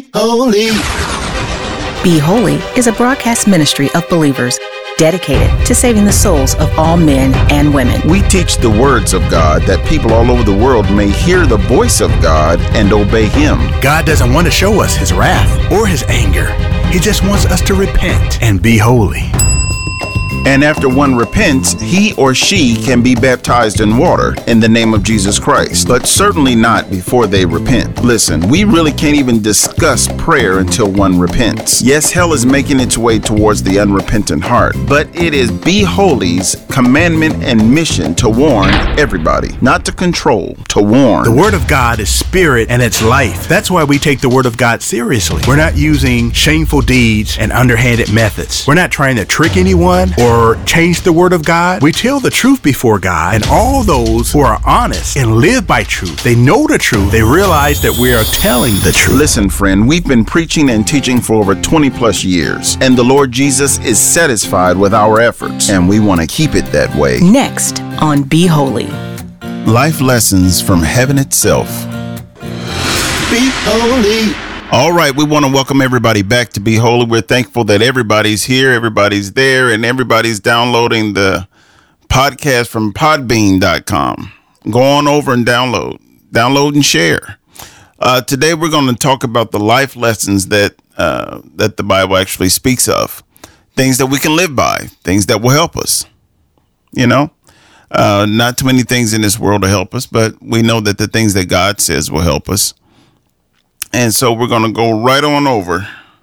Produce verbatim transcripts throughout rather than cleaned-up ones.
holy. Be Holy is a broadcast ministry of believers dedicated to saving the souls of all men and women. We teach the words of God that people all over the world may hear the voice of God and obey Him. God doesn't want to show us His wrath or His anger. He just wants us to repent and be holy. And after one repents, he or she can be baptized in water in the name of Jesus Christ, but certainly not before they repent. Listen, we really can't even discuss prayer until one repents. Yes, hell is making its way towards the unrepentant heart, but it is Be Holy's commandment and mission to warn everybody, not to control, to warn. The Word of God is spirit and it's life. That's why we take the Word of God seriously. We're not using shameful deeds and underhanded methods. We're not trying to trick anyone or or change the Word of God. We tell the truth before God, and all those who are honest and live by truth, they know the truth. They realize that we are telling the truth. Listen, friend, we've been preaching and teaching for over twenty plus years, and the Lord Jesus is satisfied with our efforts, and we want to keep it that way. Next on Be Holy. Life lessons from heaven itself. Be holy. All right, we want to welcome everybody back to Be Holy. We're thankful that everybody's here, everybody's there, and everybody's downloading the podcast from podbean dot com. Go on over and download, download and share. Uh, today, we're going to talk about the life lessons that uh, that the Bible actually speaks of, things that we can live by, things that will help us. You know, uh, not too many things in this world to help us, but we know that the things that God says will help us. And so we're going to go right on over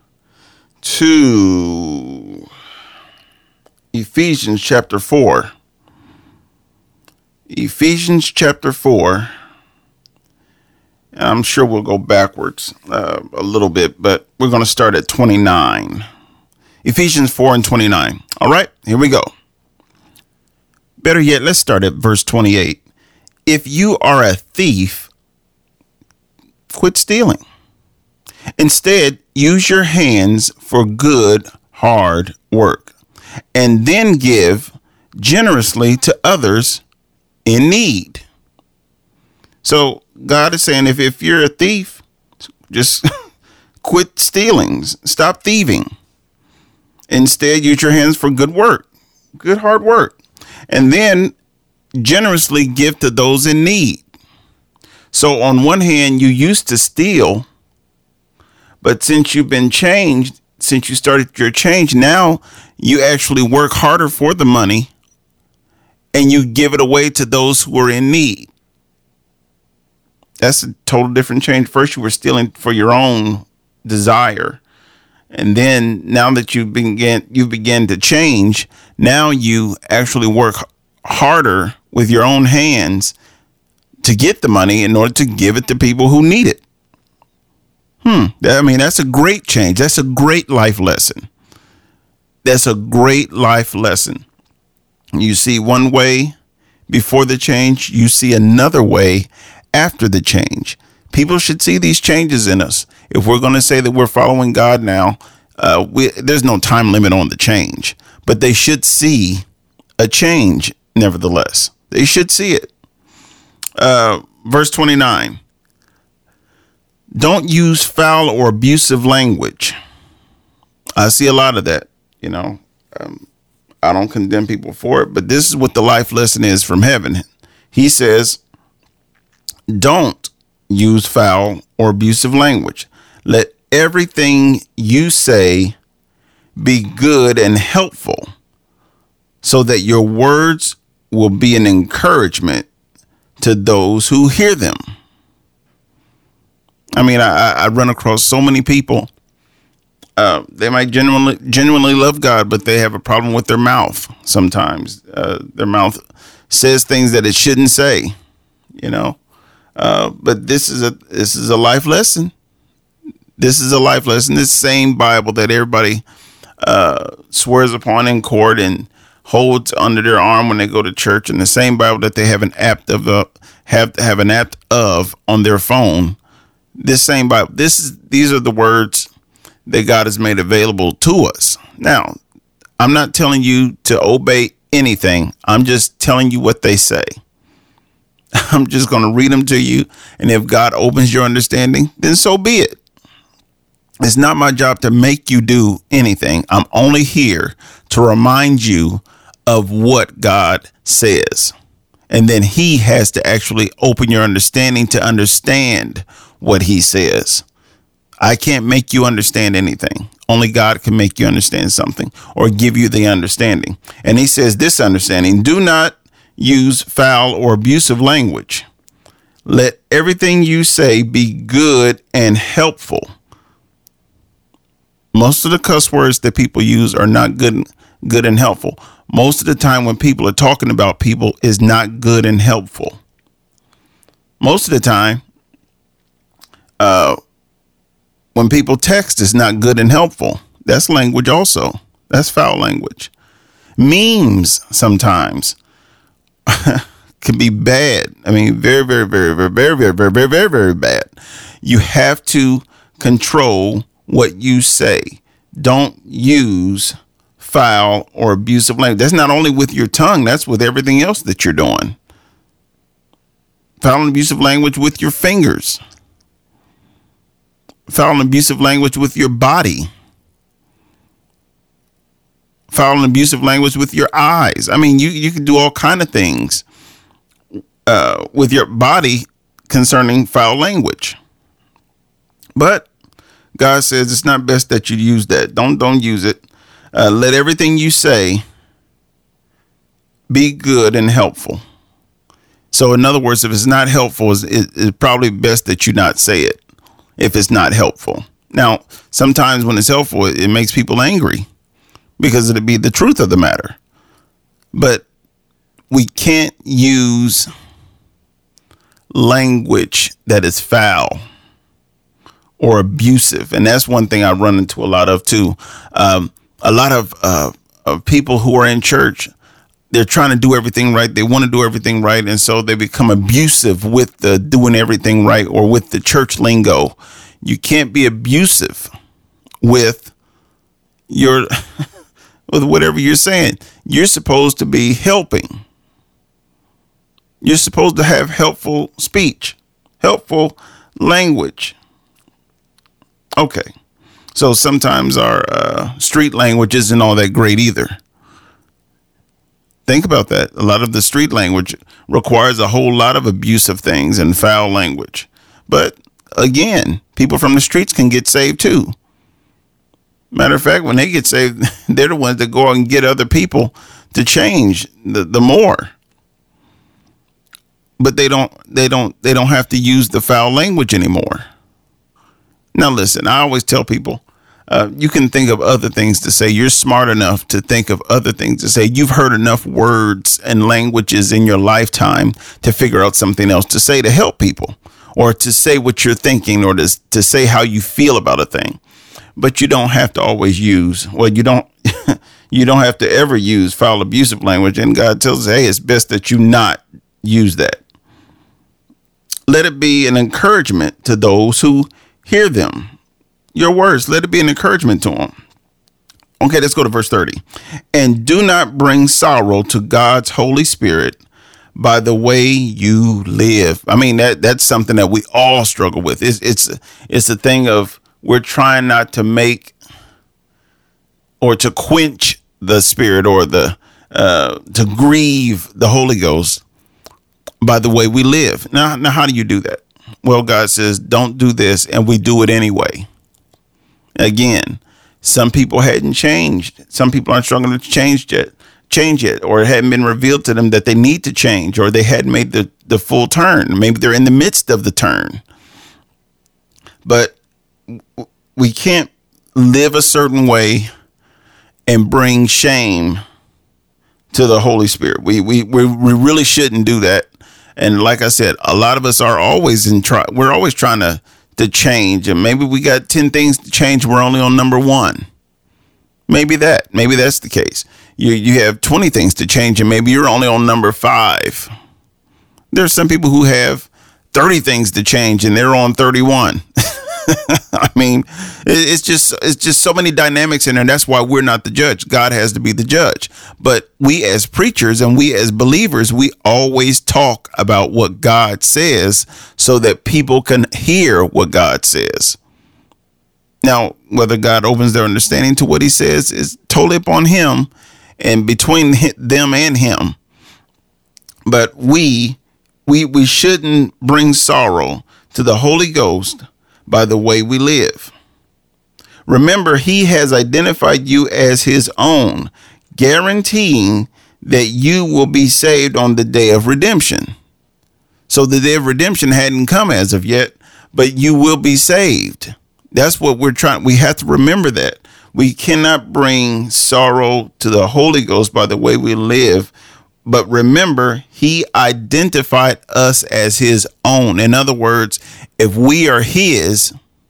to Ephesians chapter four. Ephesians chapter four. I'm sure we'll go backwards uh, a little bit, but we're going to start at twenty-nine. Ephesians four and twenty-nine. All right, here we go. Better yet, let's start at verse twenty-eight. If you are a thief, quit stealing. Instead, use your hands for good, hard work, and then give generously to others in need. So God is saying, if, if you're a thief, just quit stealing, stop thieving. Instead, use your hands for good work, good, hard work, and then generously give to those in need. So on one hand, you used to steal, but since you've been changed, since you started your change, now you actually work harder for the money and you give it away to those who are in need. That's a total different change. First, you were stealing for your own desire. And then now that you begin, you begin to change, now you actually work harder with your own hands to get the money in order to give it to people who need it. Hmm. I mean, that's a great change. That's a great life lesson. That's a great life lesson. You see one way before the change, you see another way after the change. People should see these changes in us. If we're going to say that we're following God now, uh, we, there's no time limit on the change, but they should see a change nevertheless. They should see it. Uh, verse twenty-nine. Don't use foul or abusive language. I see a lot of that, you know. Um, I don't condemn people for it, but this is what the life lesson is from heaven. He says, don't use foul or abusive language. Let everything you say be good and helpful so that your words will be an encouragement to those who hear them. I mean, I, I run across so many people. Uh, they might genuinely, genuinely love God, but they have a problem with their mouth sometimes. Uh, their mouth says things that it shouldn't say, you know. Uh, but this is a this is a life lesson. This is a life lesson. This same Bible that everybody uh, swears upon in court and holds under their arm when they go to church, and the same Bible that they have an app of uh, have have an app of on their phone. This same Bible. This is these are the words that God has made available to us. Now, I'm not telling you to obey anything. I'm just telling you what they say. I'm just going to read them to you. And if God opens your understanding, then so be it. It's not my job to make you do anything. I'm only here to remind you of what God says. And then he has to actually open your understanding to understand what he says. I can't make you understand anything. Only God can make you understand something or give you the understanding. And he says this understanding: do not use foul or abusive language. Let everything you say be good and helpful. Most of the cuss words that people use are not good, good and helpful. Most of the time when people are talking about people is not good and helpful. Most of the time, uh, when people text is not good and helpful. That's language also. That's foul language. Memes sometimes can be bad. I mean, very, very, very, very, very, very, very, very, very, very bad. You have to control what you say. Don't use foul or abusive language. That's not only with your tongue, that's with everything else that you're doing. Foul and abusive language with your fingers. Foul and abusive language with your body. Foul and abusive language with your eyes. I mean, you, you can do all kind of things uh, with your body concerning foul language. But God says it's not best that you use that. Don't don't use it. Uh, let everything you say be good and helpful. So in other words, if it's not helpful, it's, it's probably best that you not say it if it's not helpful. Now, sometimes when it's helpful, it, it makes people angry because it'd be the truth of the matter. But we can't use language that is foul or abusive. And that's one thing I run into a lot of too. Um, a lot of, uh, of people who are in church, they're trying to do everything right. They want to do everything right. And so they become abusive with the doing everything right or with the church lingo. You can't be abusive with your, with whatever you're saying. You're supposed to be helping. You're supposed to have helpful speech, helpful language. Okay. So sometimes our uh, street language isn't all that great either. Think about that. A lot of the street language requires a whole lot of abusive things and foul language. But again, people from the streets can get saved too. Matter of fact, when they get saved, they're the ones that go out and get other people to change the, the more. But they don't they don't they don't have to use the foul language anymore. Now listen, I always tell people, Uh, you can think of other things to say. You're smart enough to think of other things to say. You've heard enough words and languages in your lifetime to figure out something else to say to help people or to say what you're thinking or to, to say how you feel about a thing. But you don't have to always use, well, you don't, you don't have to ever use foul, abusive language. And God tells us, hey, it's best that you not use that. Let it be an encouragement to those who hear them. Your words, let it be an encouragement to them. Okay, let's go to verse thirty. And do not bring sorrow to God's Holy Spirit by the way you live. I mean, that that's something that we all struggle with. It's it's it's a thing of we're trying not to make or to quench the Spirit or the uh, to grieve the Holy Ghost by the way we live. Now, now, how do you do that? Well, God says, don't do this, and we do it anyway. Again, some people hadn't changed. Some people aren't struggling to change yet, change it, or it hadn't been revealed to them that they need to change, or they hadn't made the, the full turn. Maybe they're in the midst of the turn. But we can't live a certain way and bring shame to the Holy Spirit. We we we, we really shouldn't do that. And like I said, a lot of us are always in try. We're always trying to. to change, and maybe we got ten things to change. We're only on number one. Maybe that, maybe that's the case. You you have twenty things to change, and maybe you're only on number five. There's some people who have thirty things to change, and they're on thirty-one. I mean, it's just it's just so many dynamics in there. And that's why we're not the judge. God has to be the judge. But we as preachers and we as believers, we always talk about what God says so that people can hear what God says. Now, whether God opens their understanding to what he says is totally upon him and between them and him. But we, we, we shouldn't bring sorrow to the Holy Ghost by the way we live. Remember, he has identified you as his own, guaranteeing that you will be saved on the day of redemption. So the day of redemption hadn't come as of yet, but you will be saved. That's what we're trying. We have to remember that. We cannot bring sorrow to the Holy Ghost by the way we live. But remember, he identified us as his own. In other words, if we are his,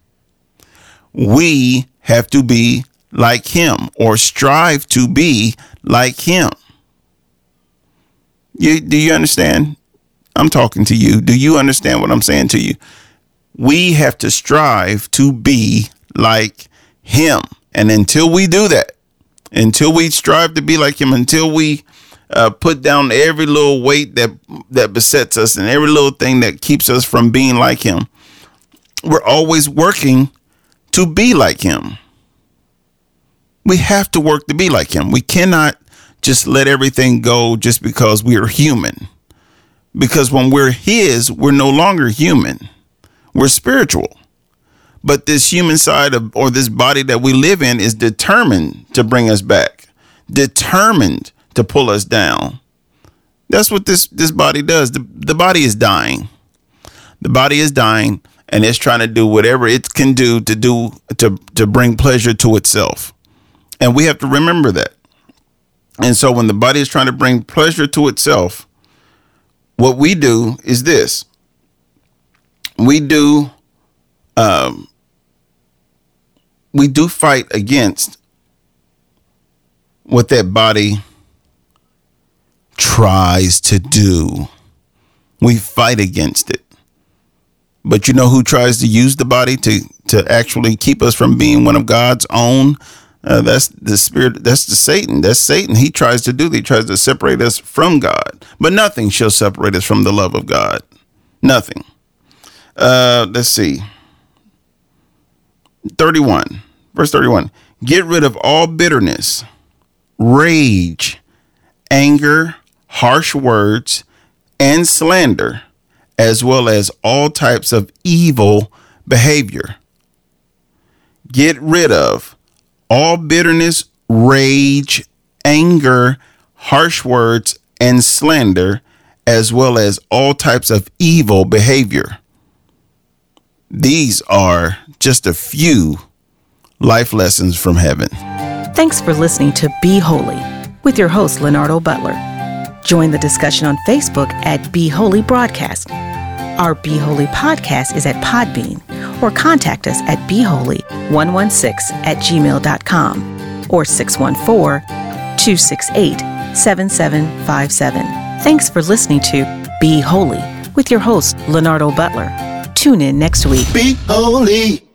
we have to be like him or strive to be like him. You, do you understand? I'm talking to you. Do you understand what I'm saying to you? We have to strive to be like him. And until we do that, until we strive to be like him, until we uh, put down every little weight that that besets us and every little thing that keeps us from being like him, we're always working to be like him. We have to work to be like him. We cannot just let everything go just because we are human. Because when we're his, we're no longer human. We're spiritual. But this human side of, or this body that we live in is determined to bring us back, determined to pull us down. That's what this, this body does. The, the body is dying. The body is dying, and it's trying to do whatever it can do to do to, to bring pleasure to itself. And we have to remember that. And so when the body is trying to bring pleasure to itself, what we do is this. We do, um, we do fight against what that body tries to do. We fight against it. But you know who tries to use the body to, to actually keep us from being one of God's own? Uh, that's the spirit. That's the Satan. That's Satan. He tries to do that. He tries to separate us from God. But nothing shall separate us from the love of God. Nothing. Uh, let's see. thirty-one. Verse thirty-one. Get rid of all bitterness, rage, anger, harsh words, and slander, as well as all types of evil behavior. Get rid of all bitterness, rage, anger, harsh words, and slander, as well as all types of evil behavior. These are just a few life lessons from heaven. Thanks for listening to Be Holy with your host, Leonardo Butler. Join the discussion on Facebook at Be Holy Broadcast. Our Be Holy podcast is at Podbean, or contact us at be holy one one six at gmail dot com or six one four, two six eight, seven seven five seven. Thanks for listening to Be Holy with your host, Leonardo Butler. Tune in next week. Be holy.